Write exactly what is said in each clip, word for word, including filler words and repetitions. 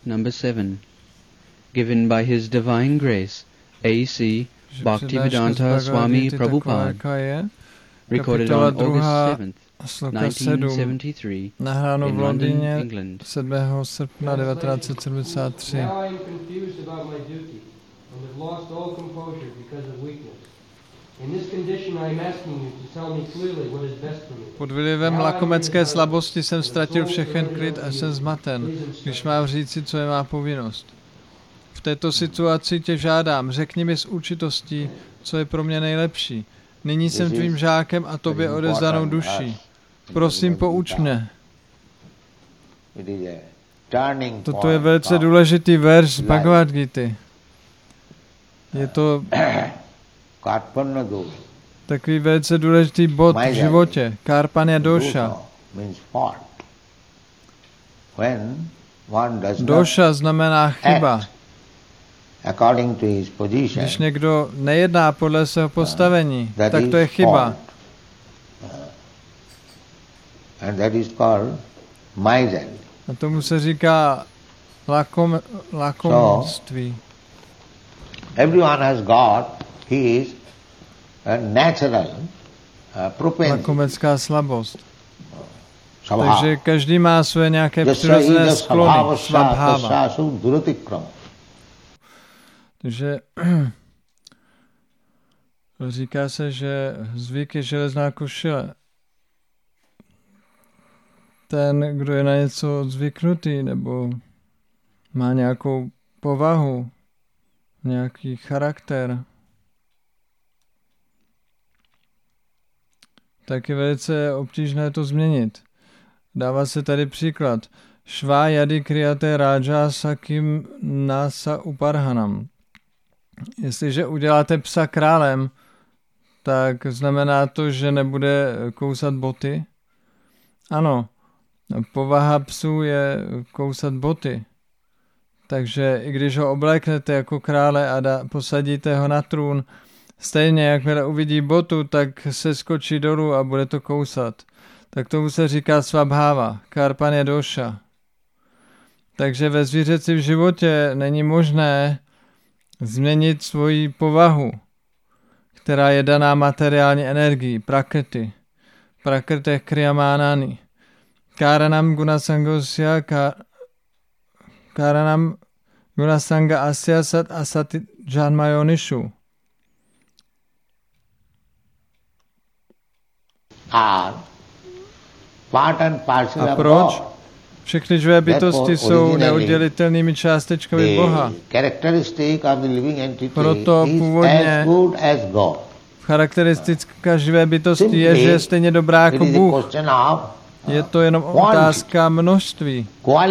Number seven. Given by His Divine Grace, A C Bhaktivedanta Swami Prabhupada. Recorded on August seventh, nineteen seventy-three, nahráno v in London, Londýně England. sedmého srpna devatenáct set sedmdesát tři. Pod vlivem lakomecké slabosti jsem ztratil všechen klid a jsem zmaten, když mám říci, co je má povinnost. V této situaci tě žádám, řekni mi s určitostí, co je pro mě nejlepší. Nyní jsem tvým žákem a tobě odevzdanou duší. Prosím, pouč mě. Toto je velice důležitý verš Bhagavad Gity. Je to takový velice důležitý bod v životě. Karpanya dosha. Dosha znamená chyba. Když někdo nejedná podle svého postavení, tak to je chyba. A tomu se říká lakom, lakomství. Everyone has got his uh, natural uh, propensity. Lakomecká slabost. Takže každý má své nějaké přirozené sklony. Svabháva. Takže říká se, že zvyk je železná košile. Ten, kdo je na něco zvyknutý, nebo má nějakou povahu, nějaký charakter, tak je velice obtížné to změnit. Dává se tady příklad. Švá yadi kriyate raja sakim nasa uparhanam. Jestliže uděláte psa králem, tak znamená to, že nebude kousat boty? Ano, povaha psů je kousat boty. Takže i když ho obléknete jako krále a da, posadíte ho na trůn, stejně jakmile uvidí botu, tak se skočí dolů a bude to kousat. Tak tomu se říká svabháva, karpanya dosha. Takže ve zvířeci v životě není možné změnit svoji povahu, která je daná materiální energií, prakrti. Prakrti kriyamánani. Karanam gunasangosya karanam gunasanga asya sat asati janmayonishu. A proč? Všechny živé bytosti jsou neoddělitelnými částečkami Boha. Proto původně charakteristika živé bytosti je, že je stejně dobrá jako Bůh. Je to jenom otázka množství.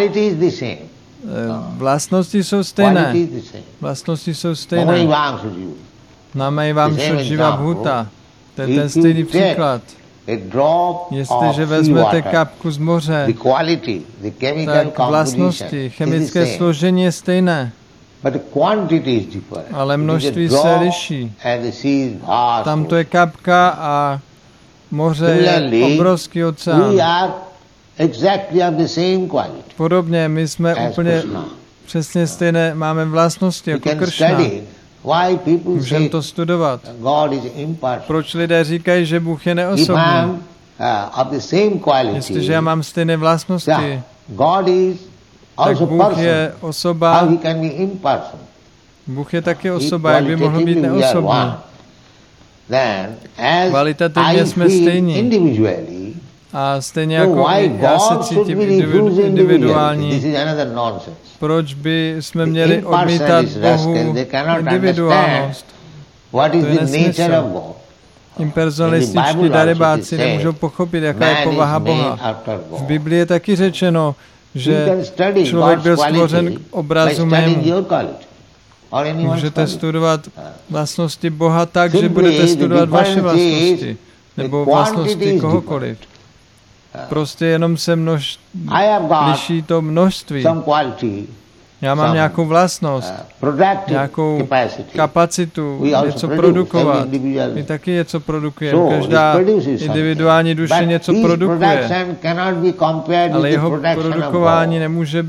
Vlastnosti jsou stejné. Vlastnosti jsou stejné. Namají vám živa bhuta. To je ten stejný příklad. Jestliže vezmete kapku z moře, tak vlastnosti, chemické složení je stejné, ale množství se liší. Tam to je kapka a moře je obrovský oceán. Podobně, my jsme úplně přesně stejné, máme vlastnosti jako Kršna. Můžeme to studovat. Proč lidé říkají, že Bůh je neosobný? Jestliže já mám stejné vlastnosti, tak Bůh je osoba. Bůh je taky osoba, jak by mohl být neosobný. Kvalitativně jsme stejní. A stejně jako já se cítím individuální, proč by jsme měli odmítat Bohu individuálnost? To je nesmysl. Impersonalističtí darebáci nemůžou pochopit, jaká je povaha Boha. V Biblii je taky řečeno, že člověk byl stvořen k obrazu mému. Můžete studovat vlastnosti Boha tak, že budete studovat vaše vlastnosti, nebo vlastnosti kohokoliv. Prostě jenom se množ... liší to množství. Já mám nějakou vlastnost, nějakou kapacitu něco produkovat. My taky něco produkujeme. Každá individuální duše něco produkuje. Ale jeho produkování nemůže být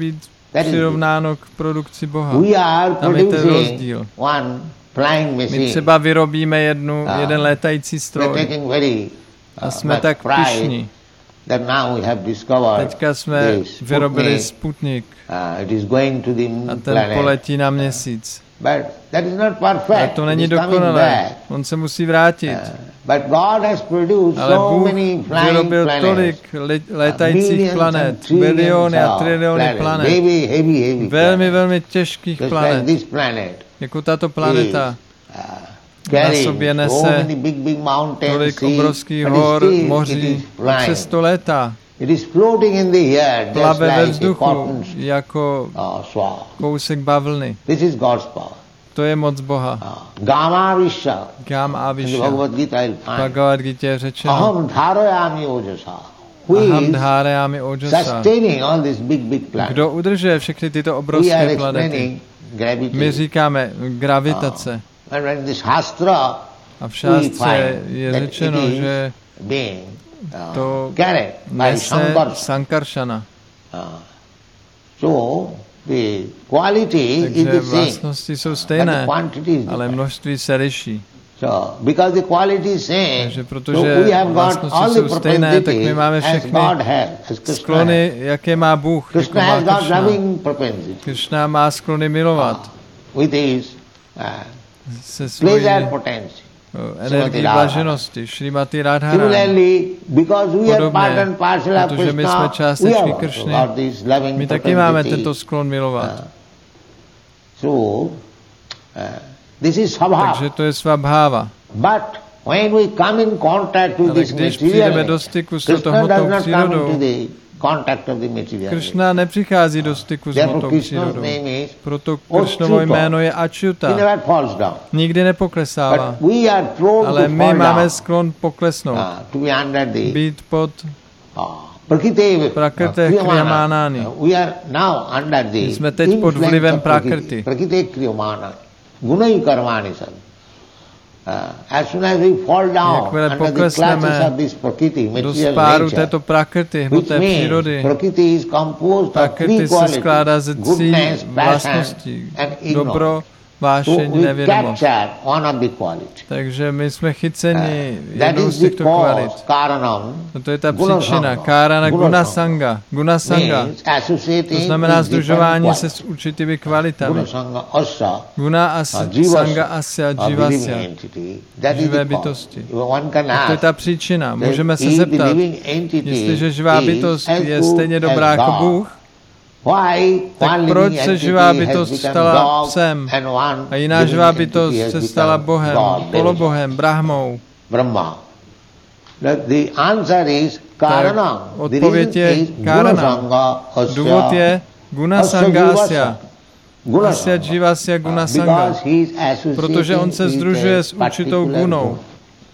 přirovnáno k produkci Boha. We are Tam je ten producing rozdíl. one flying My machine. třeba vyrobíme jednu, Ah. jeden létající We're stroj taking very a uh, jsme much tak pride pyšní. that now we have discovered Teďka jsme this vyrobili Sputnik. Sputnik Uh, it is going to the moon a ten planet. poletí na měsíc. But that is not Ale perfect. to It není is coming dokonalé. back. On se musí vrátit. Uh, but God has produced Ale so Bůh many flying vyrobil planets. tolik le- létajících Millions planet, and trillions miliony a of triliony planets. planet. Heavy, heavy, heavy Velmi, planets. velmi těžkých Just like planet. this planet Jako tato planeta is, uh, carrying sobě so nese many big, big mountains, tolik seas, obrovských but hor, still it moří, is flying. přesto létá. It is floating in the air just Plave ve like a vzduchu cotton jako uh, swab. kousek bavlny. This is God's power. To je moc Boha. Uh, Gama Visha. Gám a In the Viša. Bhagavad Gita you'll V find. Bhagavad Gita je řečeno Aham dharayami ojasa. Who Aham is dháreami ojasa. sustaining all these big, big planets. Kdo udržuje všechny tyto We are obrovské planety? explaining gravity. My říkáme gravitace. And when this Shastra A v we šástce find je that řečeno, it is že being uh, to carried by nese Sankarsana. Sankarshana. Uh, so the quality is Takže the same, vlastnosti jsou but the stejné, quantity is ale different. množství se liší. So because the quality is same, Takže so protože we have got vlastnosti all the jsou stejné, tak my máme propensities as všechny God has, as Krishna sklony, has. jaké má Bůh, jako Krishna má has got Krishna. loving propensity. Krishna má sklony milovat With his uh, se svojí pleasure potency. o, energií blaženosti. Šrimati Radharani. Similarly, because we are part Podobně, and parcel of protože my jsme Krishna, we částečky have also Krishny. got this loving My taky máme propensity. tento sklon milovat. So, uh, this is Svabhava. Takže to je svabháva. But when we come in contact with Ale this když material, přijdeme do styku s Krishna hmotou does not come přírodou, into the contact of the material. Krishna nepřichází do styku s Therefore, hmotou Krishna's přírodou. name is Proto Krishnovo Achyuta. jméno je He Achyuta. never falls down. Nikdy nepoklesává. But we are prone Ale to my fall máme down, sklon poklesnout. uh, to be under the Být pod uh, Prakriti Prakriti Kriyamana. Kriyamanani. Uh, we are now under the My jsme teď pod influence vlivem of Prakriti. Prakriti. Prakriti Kriyamana. Gunai karmani san. Uh, as soon as we fall down Jakmile under the poklesneme clutches of this Prakriti, do material spáru nature, této prakrty, which hmotné means přírody. Prakriti is composed of three Prakrty se qualities, skládá ze tří goodness, passion vlastností. and ignorance. Dobro, So vášeň, we nevědomost. capture one of the qualities. Takže my jsme chyceni That jednou is z the těchto kvalit. cause, karanam, No to je ta Guna příčina. sanga. Kárana Guna Guna sanga. Sanga. Guna Sanga. means associating To znamená with different združování se qualities. s určitými kvalitami. Guna sanga asa, Guna as, uh, jivasya, Sanga Asya a living Jivasya. entity. That is Živé the cause. bytosti. One can To je ask, ta příčina. that Můžeme se if the zeptat, living entity jestliže živá is bytost as je good stejně as dobrá jako God, Bůh, why tak one proč living se entity živá has bytost become stala dog psem and one a jiná living živá entity bytost has se stala become Bohem, God, polobohem, Brahmou? Brahma? The, the answer is Karana. The odpověď reason je is Karana. Gunasanga Asya. Důvod je Guna Asya Sanga Jivasya. Asya. Guna Asya Sanga. Jivasya Guna Sanga. Because he is associating Protože on se with združuje a s určitou particular gunou. guna.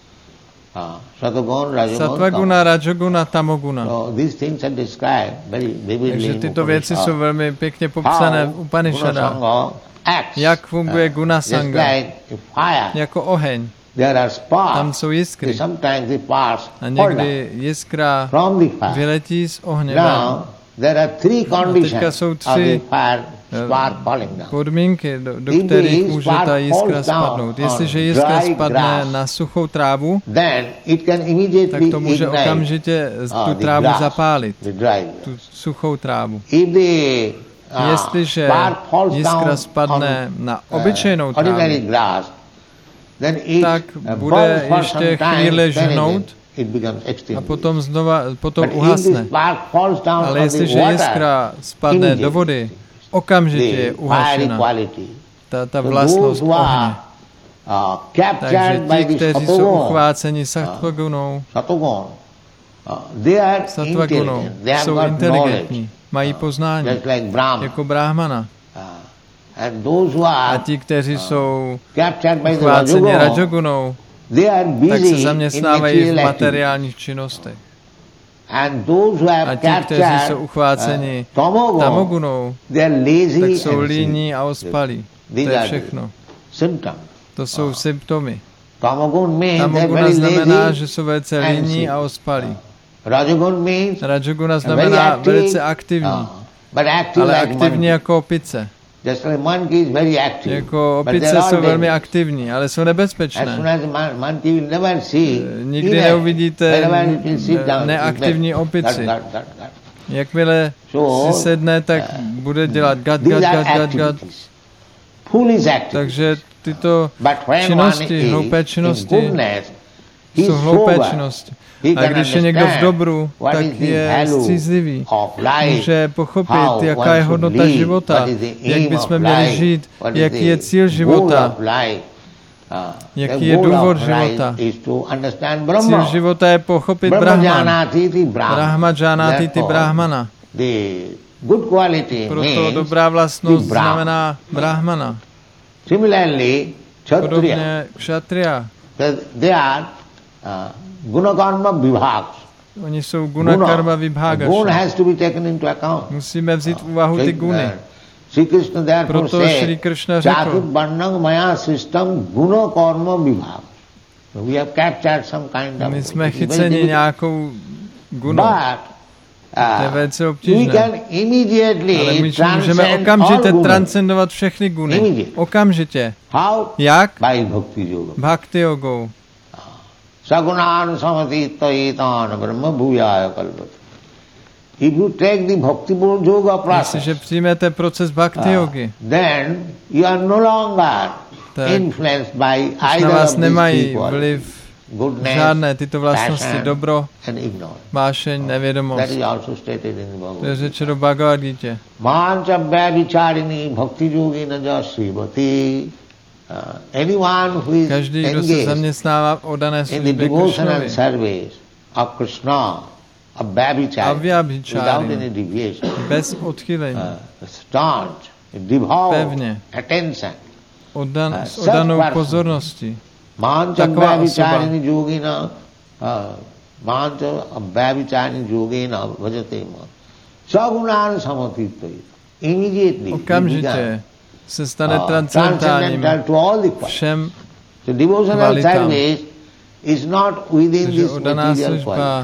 Ah, Satagun, Rajagun, Satvaguna, Rajoguna, Tamoguna. So these things are described very vividly Takže in tyto věci Upanishad. jsou velmi pěkně popsané v How Upanishadách. Gunasanga acts, Jak funguje uh, Guna just Sanga. like a fire. Jako oheň. There are sparks. Tam jsou jiskry. Sometimes the sparks A fall down někdy jiskra from the fire. vyletí z ohně ven. Now there are three conditions jsou of tři, the fire spark falling down. Podmínky, do, do If the kterých může spark ta jiskra falls down spadnout. on Jestliže jiskra dry spadne grass, na suchou trávu, Then it can tak immediately to může ignite okamžitě uh, tu the trávu grass, zapálit, the dry tu grass. suchou trávu. If the uh, Jestliže spark falls jiskra down spadne on, na uh, obyčejnou ordinary trávu, grass, then it tak uh, bude burns for ještě some time, chvíli then žhnout again it becomes a extinguished. potom znova potom But if the uhasne. spark falls down Ale on the jestliže water, jiskra spadne immediately, do vody, okamžitě je the fiery uhašena. quality. Ta, ta So vlastnost those who ohně. are uh, captured Takže by ti, the kteří jsou Satogun, uchváceni sattvagunou, Satogun, uh, they are sattvagunou, intelligent, they have jsou got knowledge, inteligentní, mají poznání, just like Brahma. jako Brahmana. Uh, and those who A are ti, kteří jsou captured by the uchváceni Rajagun, rajogunou, they are tak busy se in zaměstnávají v material activities. materiálních činnostech. And those who A have ti, kteří jsou captured uchváceni uh, tamogun, tamogunou, they are lazy tak and jsou sleepy. líní a ospalí. To These je are všechno. the symptoms. To jsou symptomy. Tamagun means they are Tamoguna very znamená, lazy. že jsou velice and líní sleepy. a ospalí. Rajagun means Rajoguna very znamená active. velice aktivní. Uh, but active ale like aktivní monkey. jako opice. Just like monkey is very active. Jako but opice they're all jsou velmi dangerous. aktivní, ale jsou As soon nebezpečné. as the mon- monkey will never see, Nikdy either, neuvidíte wherever it will sit down, neaktivní it will opici. gut, gut, gut, gut. Jakmile So, si sedne, tak bude dělat gat, These gat, are gat, gat, gat. activities. Foolish activities. Takže tyto But when činnosti, one hloupé is činnosti in goodness, he jsou is hloupé sober. činnosti. He A can když je někdo v understand dobru, what tak is the je value střízlivý. of life, Může pochopit, how jaká one je should hodnota live, života, what is the jak aim bychom of měli life, žít, what is jaký the je cíl goal života. of life. Uh, Jaký the je goal důvod of života? life is to understand Cíl Brahma. života je pochopit Brahma Brahman. janati ti Brahma. Brahma janati ti Therefore, Brahmana. The good quality Proto means dobrá vlastnost the Brahma. znamená Brahmana. Similarly, Kshatriya, Podobně kšatriya. they are uh, gunakarma vibhags. Oni jsou guna karma The guna vibhagaša. has to be taken into account. Musíme vzít v úvahu ty guny. Sri Krishna therefore Proto Shri said, Krishna řekl, Chaturvarnam maya system guna karma vibhag. So we have captured some kind of... my jsme it is very chyceni difficult. nějakou gunou. But To je uh, velice we obtížné. can Ale immediately my můžeme transcend all okamžitě gunas. transcendovat všechny guny. Immediate. Okamžitě. How? Jak? By bhakti yoga. Bhakti jogou. Sagunan samatitaitan brahma bhujaya kalpata. If you take the bhakti yoga process, Jestliže přijmete proces bhakti jogy, then you are no longer Tak influenced by na either vás of these nemají people, vliv goodness, žádné tyto vlastnosti, passion, dobro, and ignorance. vášeň, That nevědomost. is also stated in the To je Bhagavad Gita. řečeno v Bhagavad Gita. Mancha vycharini bhakti yogina jasrivati. Uh, anyone who is Každý, kdo se engaged zaměstnává v oddané in the službě devotion and Krishnovi, service of Krishna, of Babhichari, Avyabhichari, without any deviation, bez odchylení, uh, staunch, devout Pevně. attention. oddan, uh, s oddanou self-person. pozorností. Mancha Taková Babhicharini yogina, uh, mancha Babhicharini yogina bhajate ma. Sagunan samatitvayi. Immediately, he began, Okamžitě se stane uh, transcendentálním transcendental to all the qualities. všem, So devotional kvalitám. service is not within takže this oddaná material quality. služba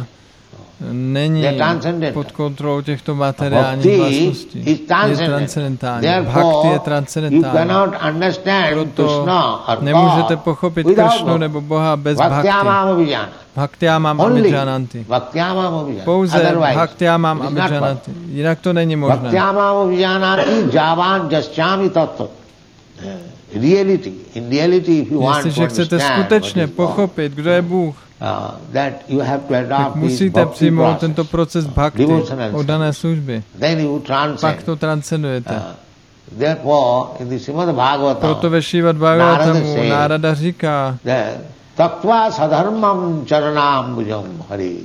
není They are transcendental. pod kontrolou těchto materiálních Bhakti vlastností. is Je transcendental. transcendentální. Bhakti Therefore, je you transcendentální. cannot understand Proto Krishna or nemůžete God pochopit without Krishnu bhakti. nebo Boha bez bhakti. Bhaktyamam abhijana. Bhaktyamam Only abhijananti. Bhaktyamam abhijana. Pouze Otherwise, bhaktyamam it is not abhijananti. Jinak to není možné. Bhaktyamam abhijanati javan jaschami tattva. Reality. In reality, if you want to Jestliže chcete understand skutečně what is God, pochopit, kdo je Bůh, uh, that you have to tak adopt this musíte bhakti přijmout process. tento proces bhakti, Devotional oddané služby. Then you Pak transcend. to transcendujete. Uh, therefore, in the Srimad Bhagavatam, Proto ve Šrímad Narada Bhagavatamu says Nárada říká, that taktva sadharmam charanambujam hari.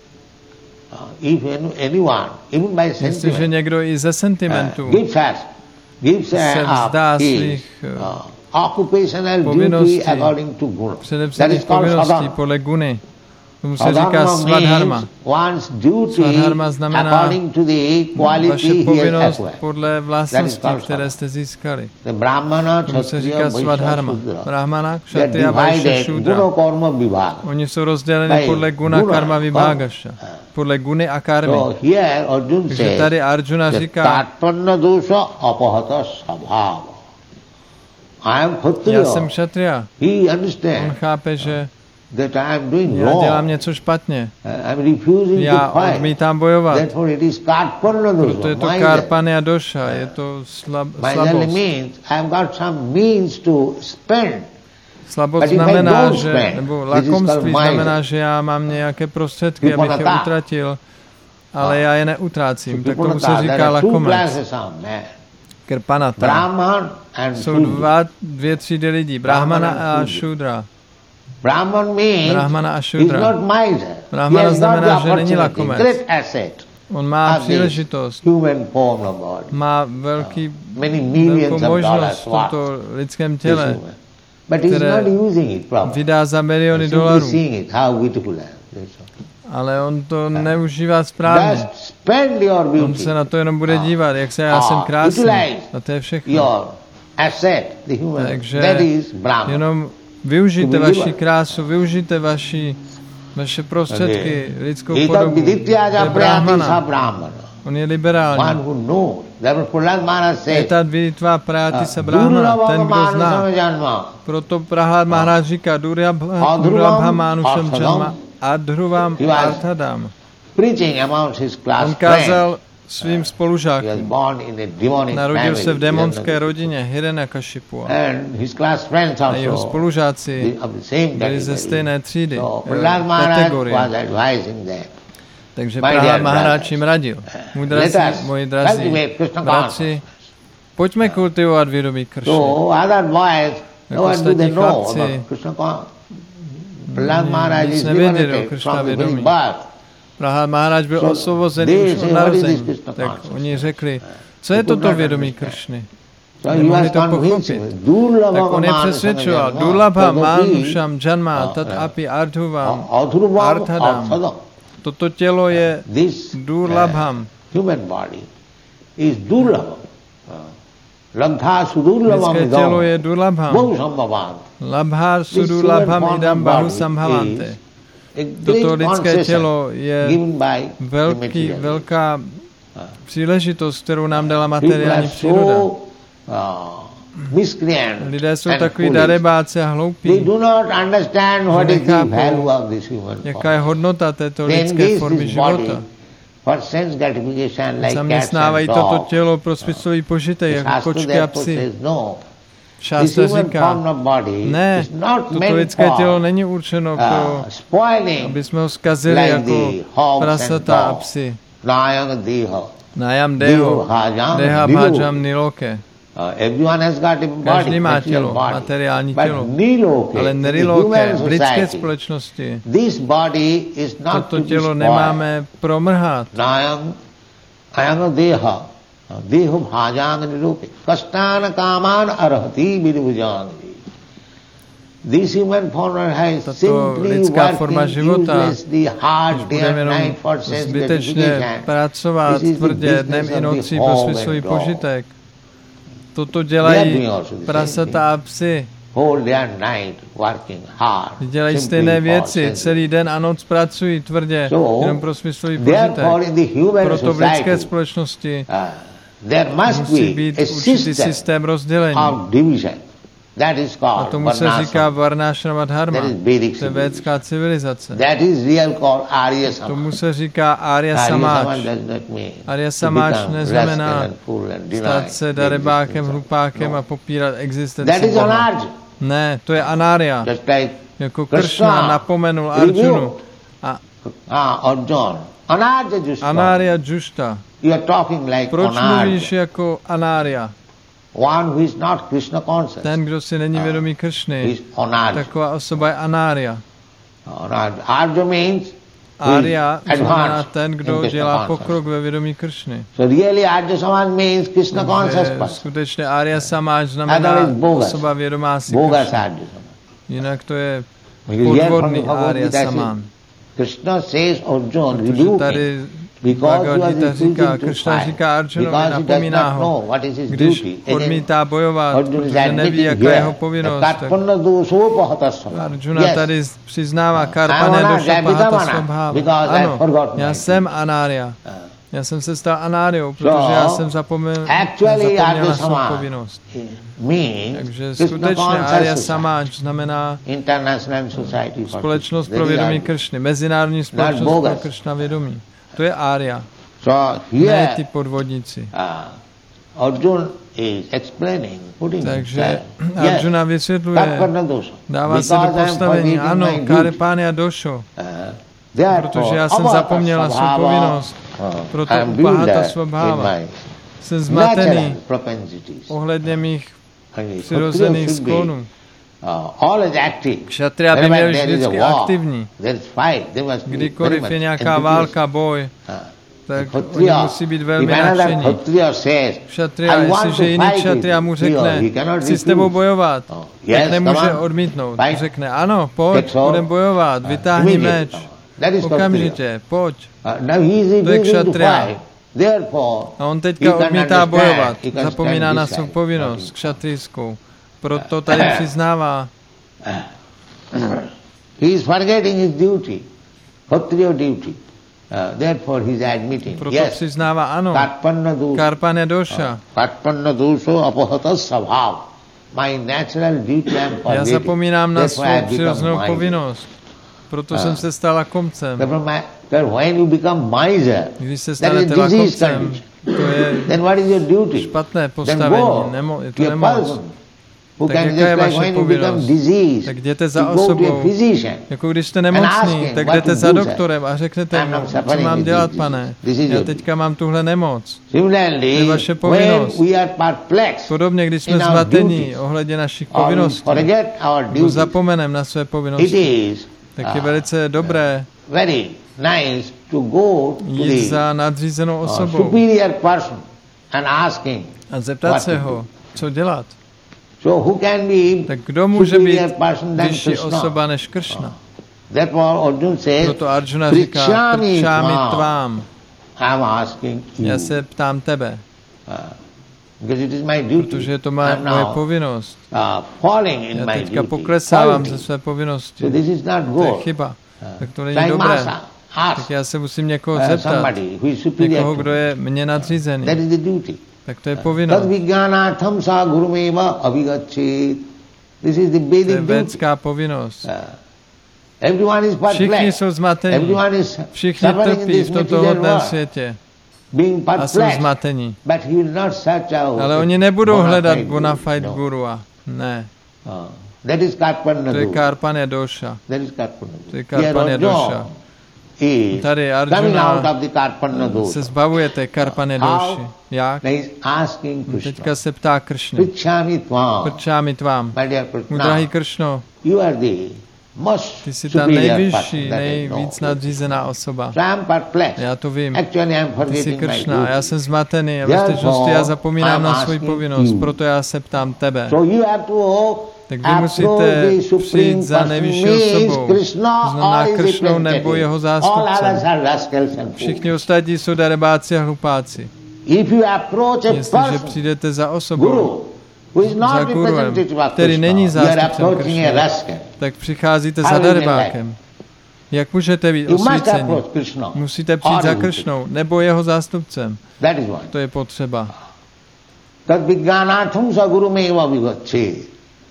Uh, if any- anyone, even by jestliže sentiment, někdo i ze uh, sentimentu gives us, gives se uh, vzdá up his svých uh, occupational duty povinností, according to guna. That předepsaných is called povinností sadharma. podle guny. Tomu se říká Sadharma svadharma. means one's duty Svadharma znamená according to the Vaše quality he has povinnost acquired. podle vlastností, které jste získali. The Brahmana, Tomu se Kshatriya, říká Vaishya, svadharma. Shudra. Brahmana, They are Kshatriya, Vaishya, divided Shudra. guna karma vibhaga. Oni jsou rozděleni By podle guna, guna, karma, vibhagaša. Podle guny a karmy. So here Arjuna Takže says tady Arjuna that říká, tatpanna dosha apahata sabhava. I am já Kshatriya. jsem Kshatriya. He On understands chápe, že that I am doing já dělám wrong. něco špatně. I am refusing Já to fight. odmítám bojovat. Therefore it is karpanna Proto je dosha. to My karpany a doša, je to slab, Miserly slabost. means I have got some means to spend. Slabost But if I znamená, don't že, spend, nebo this is called lakomství miser. znamená, že já mám nějaké prostředky, abych je Vyponatá. utratil, ale já je neutrácím. Tak tomu se There říká are two lakomec. classes of men. Krpanata. Brahman and Jsou Shudra. dva, dvě třídy lidí. Brahmana Brahmana a a Shudra. Brahman means Brahmana a he's Shudra. not miser. Brahmana He has got the znamená, že není opportunity, lakomec. great asset On má of this příležitost, human form of God. má velký, Many velkou millions of možnost dollars v worth. tomto lidském This těle. human. But he's které not using it properly. Vydá za miliony Simply dolarů, seeing it, how beautiful I am. That's all. ale on to neužívá správně. Just spend your On beauty, se na to jenom bude dívat, jak se já Ah, jsem krásný. utilize A to je všechno. your asset, the human. Takže That is Brahman. jenom využijte To vaši využívat. krásu, využijte vaši, vaše prostředky, lidskou Ita podobu. To vidityaja je prayati sa Brahmana. Brahmana. On je liberální. One who knows. Therefore Prahlad Maharaj says, Etat viditva prayati se brahmana, ten, kdo zná. Proto Prahlad Maharaj říká, Durlabha manušam janma adhruvam arthadam. On kázal svým spolužákům. Narodil se v démonské rodině Hiranyakashipu. A jeho spolužáci byli ze stejné třídy, kategorie. Takže Prahlad Maharaj jim radil. Můj drazí, moji drazí bratři, pojďme kultivovat vědomí Kršny. Jako ostatní chlapci nic nevěděli o Kršna vědomí. Prahlad Maharaj byl osvobozený už od narození. Tak oni řekli, co je toto vědomí Kršny? Nemohli to pochopit. Tak on je přesvědčoval. Durlabha manušam janma tat api ardhuvam arthadam. Toto tělo je durlabham. Lidské tělo je durlabham. Labhar sudurlabham idam bahu sambhavante. Toto lidské tělo je velký, velká příležitost, kterou nám dala materiální příroda. Lidé jsou takový darebáci a hloupí, že nechápou, jaká je hodnota této lidské formy života. Zaměstnávají toto tělo pro smyslový požitek, jako kočky a psy. Šástra říká, ne, toto lidské tělo není určeno pro, aby jsme ho zkazili jako prasata a psy. Nájam deho, deha bhajam niloke. Každý má tělo, materiální tělo, ale neriloke, v lidské společnosti toto tělo nemáme promrhat. Deho bhajang niloke. Kastana kaman arhati vidvujang. This human form has simply working uselessly hard day and night for sense zbytečně pracovat tvrdě dnem i nocí pro smyslový požitek. Toto dělají prasata a psy. Dělají stejné věci, celý den a noc pracují tvrdě, jenom pro smyslový požitek. Proto v lidské společnosti musí být určitý systém rozdělení. A tomu se říká Varnášrama dharma, to je védská civilizace. Tomu se říká Arya Samáč. Arya Samáč neznamená stát se darebákem, hlupákem a popírat existenci Boha. Ne, to je Anarya. Jako Kršna napomenul Arjunu. Anarya Jushta. Proč mluvíš jako Anarya? Ten, kdo si není vědomý Kršny, taková osoba je Anarya. Arya znamená ten, kdo dělá pokrok ve vědomí Kršny. Skutečně Arya Samáč znamená osoba vědomá si Kršny. Jinak to je podvodný Arya Samán. Protože tady Bhagavad Gita říká, Kršna říká Arjunovi, napomíná ho, když odmítá bojovat, protože neví, jaká je jeho povinnost. Arjuna tady přiznává karpane doša pahata svabháva. Ano, já jsem Anarya. Já jsem se stal Anariou, protože já jsem zapomněl, zapomněl na svou povinnost. Takže skutečně Arya Samáč znamená společnost pro vědomí Kršny, mezinárodní společnost pro Kršna vědomí. To je Arya, ne ty podvodníci. Takže Arjuna vysvětluje, dává se do postavení, ano, Karpánia došo, protože já jsem zapomněl na svou povinnost, proto upahata svabháva. Jsem zmatený ohledně mých přirozených sklonů. Kšatria by měl vždycky aktivní. Kdykoliv je nějaká válka, boj, tak oni musí být velmi nadšení. Kšatria, jestliže jiný kšatria mu řekne, chci s tebou bojovat, tak nemůže odmítnout. Řekne, ano, pojď, budeme bojovat, vytáhni meč, okamžitě, pojď. To je kšatria. A on teďka odmítá bojovat, zapomíná na svou povinnost kšatrijskou. Proto tady přiznává. Uh, therefore he is admitting. Proto Yes. přiznává ano. Karpanna dosha. Karpane doša. Karpanna dosho apahata svabhav. My natural duty I am Já forgetting. zapomínám na Therefore I svou have become přirozenou miser. povinnost. Proto Ah. jsem se stala komcem. Therefore my- therefore when you become miser, Když se that is stanete disease lakomcem, condition. to je Then what is your duty? špatné Then postavení, go nemo, je to to a nemoc. person who Tak can jaká just je like vaše when you become povinnost? diseased, Tak jděte za you go to a osobou. physician. Jako když jste And ask nemocný, him tak what jdete to za do, sir. doktorem a řeknete I'm mu, not co suffering mám with dělat, this pane. disease. This is Já your teďka mám tuhle nemoc. Similarly, To je vaše when povinnost. we are perplexed, Podobně, když jsme in our zmatení duties, ohledně našich or we povinností, forget our nebo duties, zapomeneme na své it povinnosti, is tak je uh, velice dobré very nice to go to jít the za nadřízenou uh, osobou superior person and ask him. a zeptat what se to ho, co dělat. So who can be Tak kdo může být superior person than vyšší Krishna? osoba než Kršna? Therefore Arjuna says, Proto Arjuna říká, "Prichyami prčámi tvam." tvám, I'm asking you. já se ptám tebe, Uh, because it is my duty. protože je to moje, I'm moje now, povinnost. uh, falling in Já my teďka duty. poklesávám Faulty. ze své povinnosti. So this is not To je good. chyba. Tak to není So I dobré. must ask Tak já se musím někoho uh, zeptat. somebody who is superior Někoho, to kdo me. je mě nadřízený. That is the duty. Tak to je Tad povinnost. vijnanatham sa gurumeva abhigacchit. This is the To Vedic je duty. védská povinnost. Uh, everyone is Všichni perplexed. jsou zmatení. Everyone is Všichni suffering in trpí this v tomto material hodném world, světě being a jsou perplexed. zmatení. But he will not search out. Ale a oni nebudou bona hledat fide bona guru. fide No. guru. A ne, Uh, that is karpanna to je guru. karpane doša. That is karpanna To je guru. Here karpane Arjuna doša. is Tady coming out Arjuna of the karpanna se dosha. zbavuje té karpane doši. Jak? He is asking Krishna. Teďka se ptá Kršny. Prichami tvam. Prčámi tvám. My dear Můj drahý Krishna, Kršno, you are the most ty jsi ta superior person nejvyšší, that I know. nejvíc nadřízená osoba. So I am perplexed. Já to vím. Actually, I am Ty jsi forgetting my Kršna a já duty. jsem zmatený a ve skutečnosti já zapomínám na svou povinnost, proto já se ptám tebe. So you have to Tak vy approach musíte the supreme přijít za person, nejvyšší means osobou. Krishna To znamená or his Kršnou nebo representative. jeho All zástupcem. others are rascals and fools. Všichni ostatní jsou darebáci a hlupáci. If you approach a Jestliže person, přijdete za osobou, guru, who is za not guruem, representative of který není Krishna, you are zástupcem approaching a Kršny, rascal. tak přicházíte How za will you darebákem. Jak můžete být You must osvíceni? approach Krishna. Musíte přijít za Or Kršnou nebo jeho zástupcem. That is one. To je potřeba. Tad vijnanatham sa gurumeva vigacchit.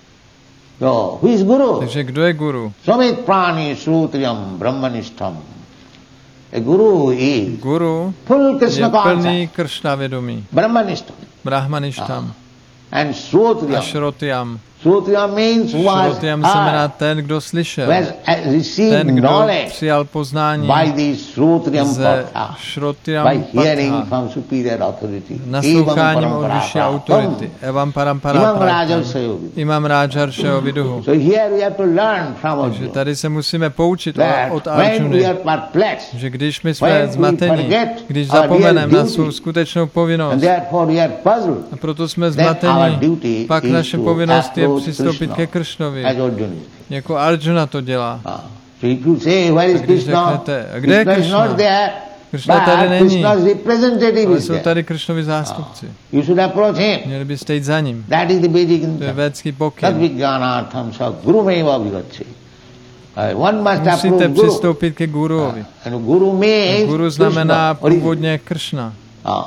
So, who is guru? Takže kdo je guru? Samit prani srutriyam brahmanishtam. A guru is Guru full je Krishna plný concept. Kršna vědomí. Brahmanishtam. Brahmaništam And a srutriyam. Shrotyam. Srutriyam means who has Shrotyam znamená heard, ten, kdo slyšel. who has uh, received Ten, kdo knowledge přijal poznání by the srutriyam ze patha, Shrotyam by hearing Patha, from superior authority. nasloucháním od vyšší Evam autority. Evam parampara Imam praptam. Rajarsayogi. Imam Rajaršeho viduhu. So here we have to learn from Takže Arjuna tady se musíme poučit that od when we Arjuny, are perplexed, že když my jsme when we zmatení, forget když our real zapomeneme na duty, svou skutečnou and povinnost, therefore we are puzzled, a proto jsme then our zmatení, duty pak is naše to povinnost je approach přistoupit Krishna, ke Kršnovi, as Arjuna is. jako Arjuna to dělá. Ah. So if you say, where is A když Krishna? řeknete, a kde je Krishna is Krishna? not there, Krishna but tady není, Krishna's representative ale is jsou there. tady Kršnovi zástupci. You should approach him. Měli byste jít za ním. That is the basic To je intent. védský Tad pokyn. vijnanatham sa gurumeva vigacchit. Uh, One must Musíte approach guru. přistoupit ke guruovi. And guru means Guru znamená Krishna, origin. původně Kršna. Ah.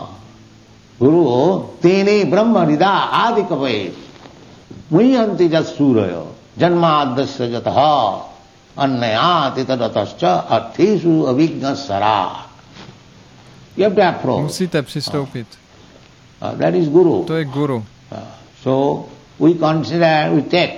Guru tene brahma rida adi kapaye muhyanti jasurayo janmadasya jataha annayati tadatascha arthesu avigna sara. You have to approach. Musíte přistoupit. Uh, that is guru. To je guru. Uh, so we consider, we take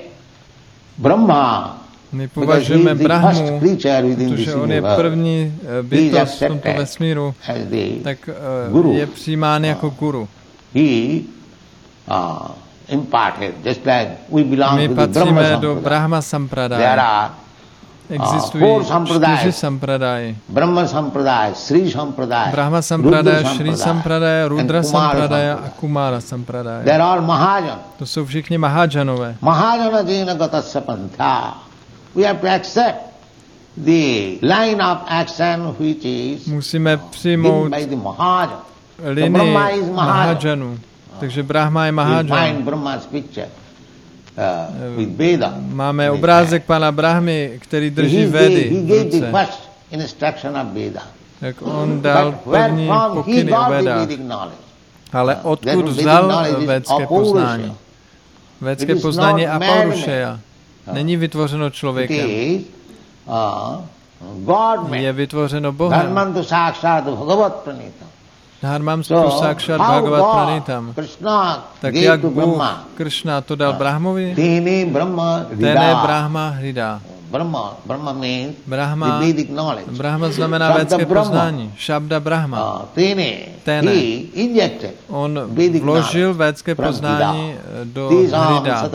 Brahma My because he považujeme is the first Brahmu, creature within this protože on je universe. první eh, He is bytost v tomto accepted vesmíru, as the tak eh, guru. je přijímán jako guru. He uh, imparted, just like we belong My to the Brahma patříme do Sampradaya. Brahma There Sampradaya. are Existují four sampradayas. čtyři sampradaj. Brahma Sampradaya, Sri Sampradaya, Brahma Rudra Sampradaya, Shri Sampradaya, Sampradaya, Rudra and Kumara Sampradaya a Sampradaya. Kumara Sampradaya. They are all Mahajan. To jsou všichni Mahajanové. Mahajana jena gatasya pantha. We have to accept the line of action which is Musíme given přijmout by the Mahajan. linii Brahma is Mahajan. Mahajanů. Takže Brahma je We Mahajan. find Brahma's picture uh, with Veda. Máme obrázek pana Brahmy, který drží He Vedy gave, he v gave the ruce. first instruction of Veda. jak on dal první pokyny o Vedách. Ale odkud vzal védské poznání? Védské poznání je apaurušeya. Není vytvořeno člověkem. Je vytvořeno Bohem. Dharmamstu sákšát bhagavat pranitam. Tak jak Bůh Krishna to dal Brahmovi, tené Brahma hrida. Brahma, Brahma znamená védské poznání. Šabda Brahma. Tené. On vložil védské poznání do hrida.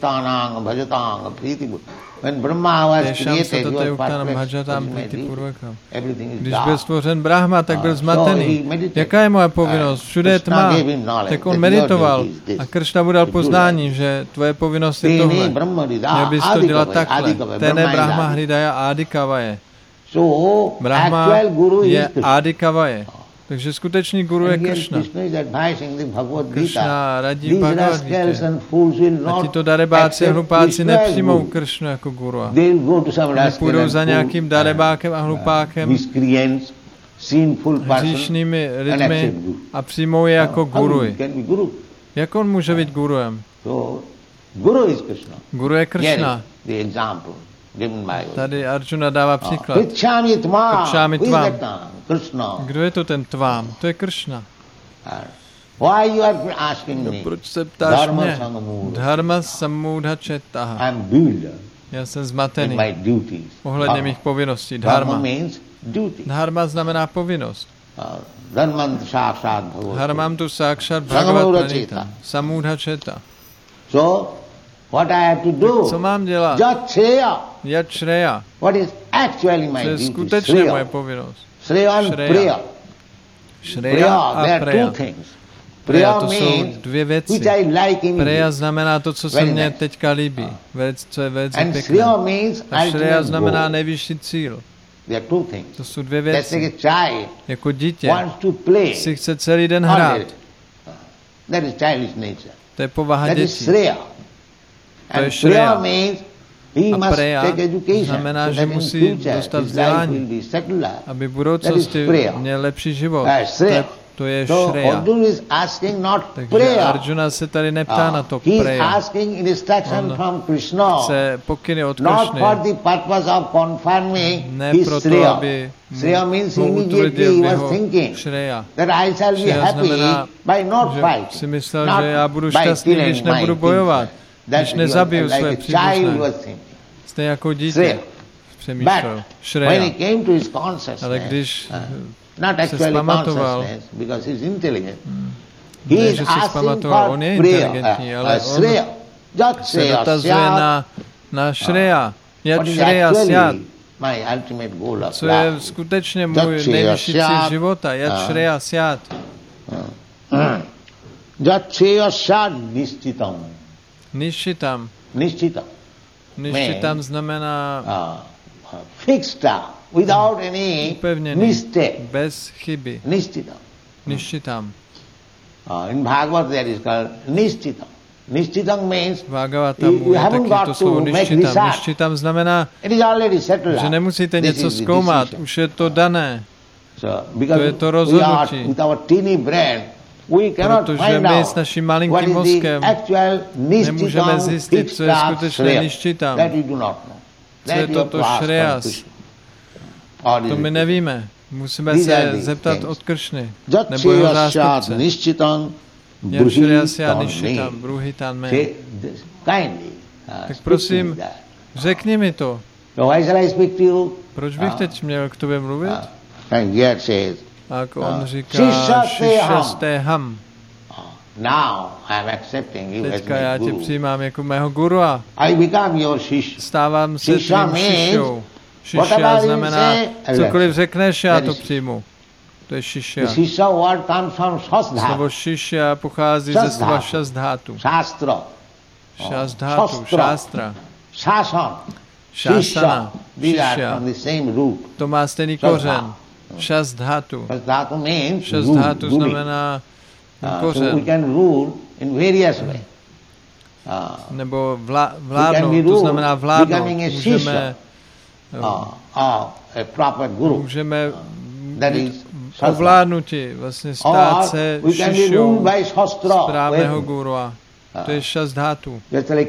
Když byl stvořen Brahma, tak byl zmatený. Jaká je moje povinnost? Všude je tma. Tak on meditoval a Krishna mu dal poznání, že tvoje povinnost je tohle. Měl bys to dělat takhle. Tené Brahma hridaya adikavaje. Brahma je adikavaje. Takže skutečný guru je Krishna. Krishna radí v Bhagavad Gita. A tito darebáci a hlupáci nepřijmou Krishnu jako guru. Oni půjdou za nějakým darebákem a hlupákem, hříšnými lidmi a přijmou je jako guruji. Jak on může být guruem? Guru je Krishna. Tady Arjuna dává příklad. Pritchami tvám. Kdo je to ten tvám? To je Krishna. No, proč se ptáš mě? Dharma samudha četaha. Já jsem zmatený ohledně mých povinností. Dharma. Dharma znamená povinnost. Dharmam tu sákšat bhagavat pranita. Samudha četa. What I have to do? Co mám dělat? Jat shreya. Jat shreya. What is actually my duty? duty? To je skutečně moje povinnost. Shreya and prayer. Shreya a prayer. Prayer to jsou dvě věci. Prayer znamená to, co se mně teďka líbí. Věc, co je velice pěkné. A shreya znamená nejvyšší cíl. To jsou dvě věci. Jako dítě si chce celý den hrát. To je povaha dětí. To je shreya. A preya znamená, že musí dostat vzdělání, aby v budoucnosti měl lepší život. To je, to je shreya. Takže Arjuna se tady neptá na to preya. On chce pokyny od Krishny. Ne proto, aby mu utvrdil v jeho shreya. Shreya znamená, že si myslel, že já budu šťastný, když nebudu bojovat. Když nezabiju své příbuzné, stejně jako dítě přemýšlel. Shreya. Ale když se zpamatoval, ne, že se zpamatoval, on je inteligentní, ale on se dotazuje na, na shreya. Jat shreya syat. Co je skutečně můj nejvyšší cíl života. Jat shreya syat. Jat shreya syat nishchitam. Nishchitam. Nishchitam. Nishchitam znamená uh, fixed without any mistake. Bez chyby. Nishchitam. Nishchitam. Uh, in Bhagavad there is called nishchitam. Nishchitam means you haven't got to make research. Nishchitam znamená, že nemusíte něco zkoumat, už je to dané. To je to rozhodnutí. Protože my s naším malinkým mozkem nemůžeme zjistit, co je skutečně nishchitam. Co je toto shreyas. To my nevíme. Musíme se zeptat od Kršny, nebo jeho zástupce. Jat shreyas já nishchitam, bruhitan me. Tak prosím, řekni mi to. Proč bych teď měl k tobě mluvit? A on říká, šišasteham. Teďka já tě přijímám jako mého gurua. Stávám se tvým šišou. Šišya znamená, cokoliv řekneš, já to přijmu. To je šišya. Slovo šišya pochází ze slova šastdhátu. Šastdhátu, šástra. Šásana, šišya. To má stejný kořen. Šastdhátu. Šastdhátu znamená kořen. Nebo vlá, vládnout, to znamená vládnout. Můžeme, můžeme ovládnutí, vlastně stát se šišou správného gurua. To je šasthátu.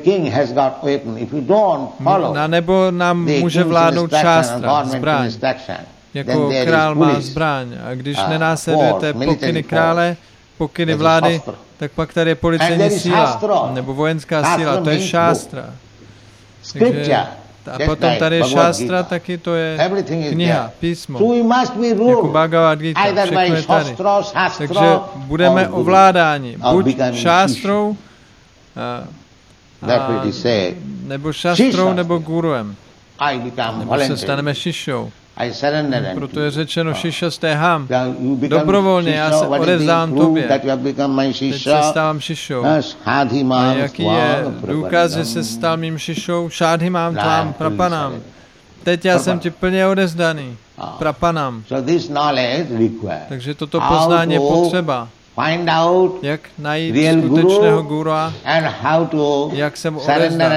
Na nebo nám může vládnout šástra, zbraň. Jako král má zbraň. A když nenásledujete pokyny krále, pokyny vlády, tak pak tady je policejní síla, nebo vojenská síla, to je šástra. Takže, a potom tady je šástra, taky to je kniha, písmo, jako Bhagavad Gita, všechno je tady. Takže budeme ovládáni, buď šástrou, a, a, nebo šastrou, nebo guruem. Nebo se staneme šišou. Proto je řečeno šišasteham. Dobrovolně já se odevzdám tobě. Teď se stávám šišou. A jaký je důkaz, že se stal mým šišou? Šádhimám tvám prapanám. Teď já jsem ti plně odevzdaný. Prapanám. Takže toto poznání je potřeba. Jak najít skutečného gurua, jak se mu odevzdat.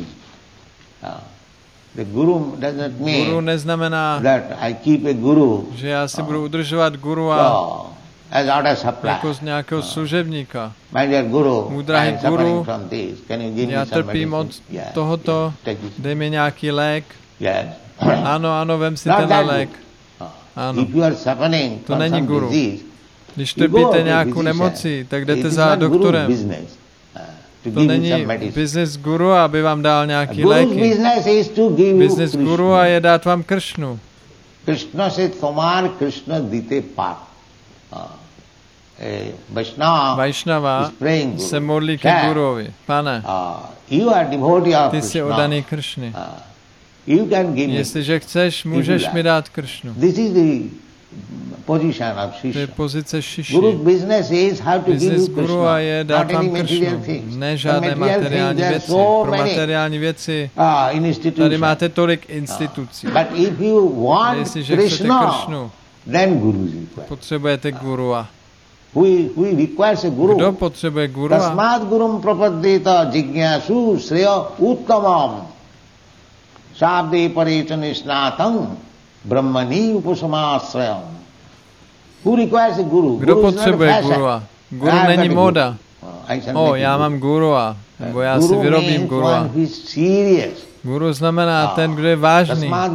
The guru does not mean guru neznamená, that I keep a guru, že já si budu udržovat gurua so, as order supply. Jako z nějakého služebníka. My dear guru, můj drahý guru, from this. Can you give já me some trpím od yeah. tohoto, yeah. dej mi nějaký lék. Yes. Ano, ano, vem si tenhle lék. Ano. If you are suffering to není guru. Disease, když trpíte nějakou nemocí, tak jdete za doktorem. To není business guru, aby vám dal nějaký léky. Business guru je dát vám Kršnu. Krishna se tomar Krishna dite pak. Vaishnava se modlí ke guruvi. Pane, ty jsi oddaný Kršny. Jestliže chceš, můžeš mi dát Kršnu. Position of to je pozice šiši. Business guru je dát vám Kršnu, ne žádné materiální věci. Pro materiální věci tady máte tolik institucí. Jestliže chcete Kršnu, potřebujete gurua. Kdo potřebuje gurua? Tasmat gurum prapaddeta jignasu sreya uttamam sabde parechanishnatam brahmani upasamasrayam. Kdo potřebuje gurua? Guru není móda. O, já mám gurua, nebo já si vyrobím gurua. Guru znamená ten, kdo je vážný. Tasmat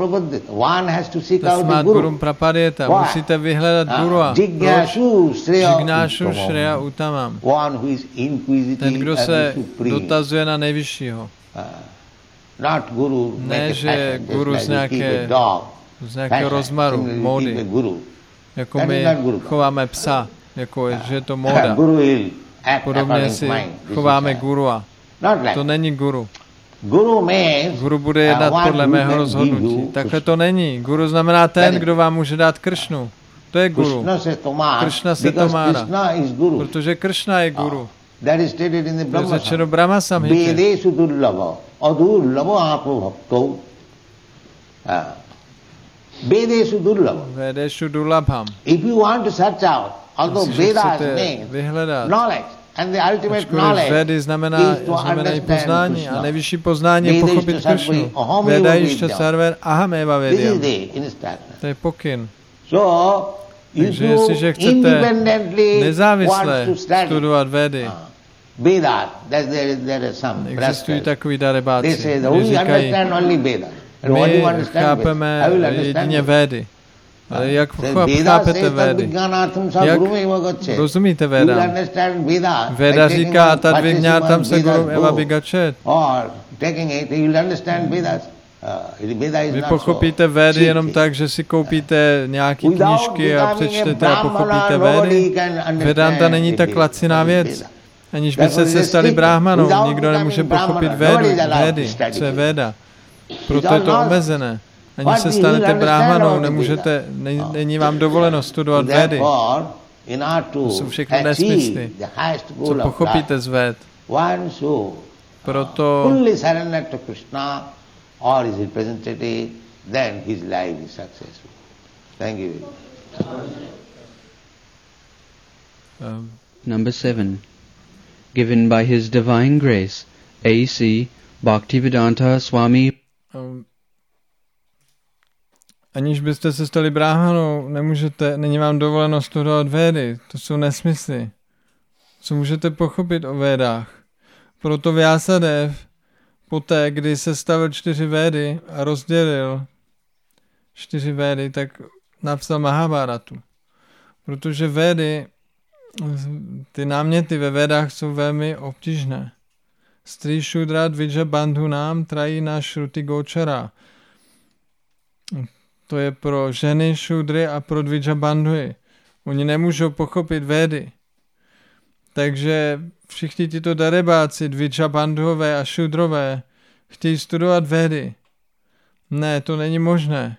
gurum prapaddeta. Musíte vyhledat gurua. Jignášu šreya utamam. Ten, kdo se dotazuje na nejvyššího. Ne, že guru z nějaké, z nějakého rozmaru, módy. Jako my chováme psa, jako je, že je to móda. Podobně si chováme gurua. To není guru. Guru bude jednat podle mého rozhodnutí. Takhle to není. Guru znamená ten, kdo vám může dát Kršnu. To je guru. Kršna se Tomára. Protože Kršna je guru. To je řečeno Brahma Samhitě. Vedeshu durlabha. Vedeshu durlabham. If you want to search out, although Vedas means knowledge, and the ultimate knowledge Vedy znamená, znamená i poznání a nejvyšší poznání je pochopit Kršnu. Veda ještě server ahameva vedyam. To je pokyn. Takže jestliže chcete nezávisle studovat Vedy, existují takový darebáci, kteří říkají, my chápeme jedině Védy. Ale jak chápete Védy? Jak rozumíte Védám? Véda říká, tad vyňátam se gurum eva bigačet. Vy pochopíte Védy jenom tak, že si koupíte nějaké knížky a přečtete a pochopíte Védy. Vedanta není tak laciná věc. Aniž by se se stali bráhmanou, nikdo nemůže pochopit Védy. Védy, co je Véda. Proto je to omezené. Ani se stanete bráhmanou, nemůžete, není vám dovoleno studovat Védy. To jsou všechno nesmysly, co pochopíte z Véd. Proto um, Number seven. Given by His Divine Grace, A C Bhaktivedanta Swami. Um, aniž byste se stali bráhmanou, nemůžete, není vám dovoleno studovat Védy. To jsou nesmysly. Co můžete pochopit o Védách? Proto Vyasadev poté, kdy se stavil čtyři Védy a rozdělil čtyři Védy, tak napsal Mahabharatu. Protože Védy, ty náměty ve Védách jsou velmi obtížné. Stri Shudra Dvija Bandhunam Trajina Shruti Gochara. To je pro ženy šudry a pro Dvija Bandhuji. Oni nemůžou pochopit Védy. Takže všichni tyto darebáci, Dvija Bandhové a šudrové, chtějí studovat Védy. Ne, to není možné.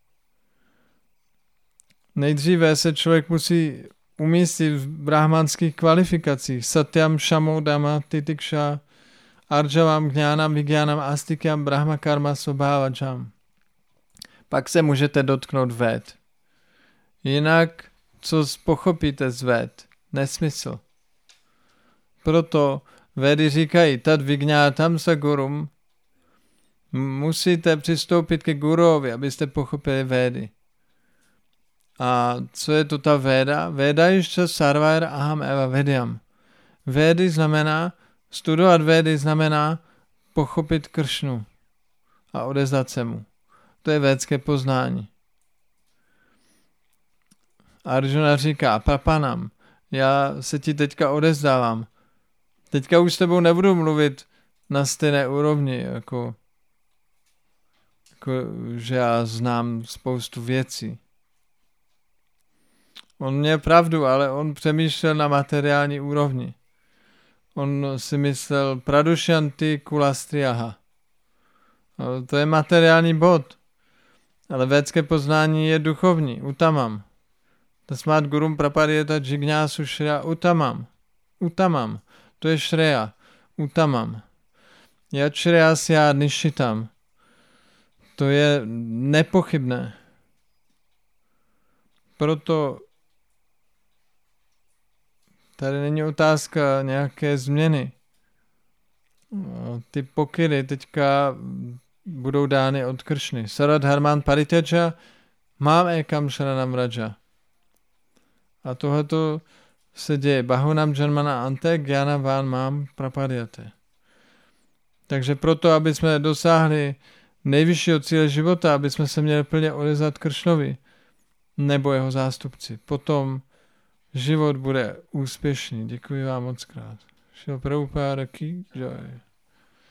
Nejdříve se člověk musí umístit v brahmanských kvalifikacích. Satyam, Shamo, Dama, Titiksha, Arjavam, Gnánam, Vigyánam, Astikyam, Brahma, Karma, Svabhavajam. Pak se můžete dotknout Véd. Jinak, co pochopíte z Véd? Nesmysl. Proto Védy říkají, tad vignátam sa gurum. Musíte přistoupit ke guruovi, abyste pochopili Védy. A co je to ta Véda? Véda ještě sarvair aham eva vedyam. Védy znamená, studovat Védy znamená pochopit Kršnu a odezdat se mu. To je védské poznání. Arjuna říká, prapanam, já se ti teďka odezdávám. Teďka už s tebou nebudu mluvit na stejné úrovni, jako, jako že já znám spoustu věcí. On měl pravdu, ale on přemýšlel na materiální úrovni. On si myslel pradušyanti kulastriyaha. To je materiální bod. Ale védské poznání je duchovní, utamam. Tasmát gurum praparyeta džignásu šreya utamam. Utamam. To je šreya. Utamam. Yat šreyasya nishitam. To je nepochybné. Proto tady není otázka nějaké změny. Ty pokyny teďka budou dány od Kršny. Saradharman parityaja mám ekam sharanam raja. A tohleto se děje. Bahunam janmana ante gyanavan mám praparyate. Takže proto, aby jsme dosáhli nejvyššího cíle života, aby jsme se měli plně odezat Kršnovi nebo jeho zástupci. Potom život bude úspěšný. Děkuji vám moc krát. Šrila Prabhupáda ki jai.